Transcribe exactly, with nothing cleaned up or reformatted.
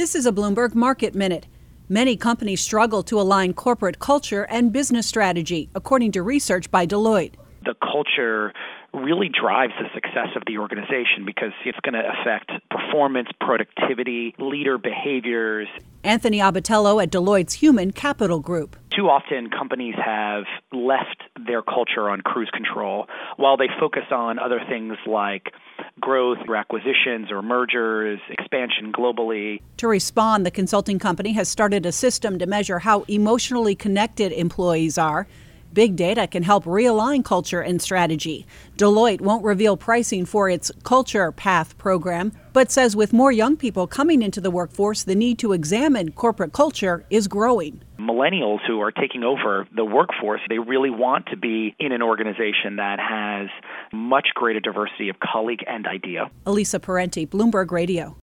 This is a Bloomberg Market Minute. Many companies struggle to align corporate culture and business strategy, according to research by Deloitte. The culture really drives the success of the organization because it's going to affect performance, productivity, leader behaviors. Anthony Abatello at Deloitte's Human Capital Group. Too often, companies have left their culture on cruise control while they focus on other things like growth through acquisitions or mergers, expansion globally. To respond, the consulting company has started a system to measure how emotionally connected employees are. Big data can help realign culture and strategy. Deloitte won't reveal pricing for its Culture Path program, but says with more young people coming into the workforce, the need to examine corporate culture is growing. Millennials who are taking over the workforce, they really want to be in an organization that has much greater diversity of colleague and idea. Elisa Parenti, Bloomberg Radio.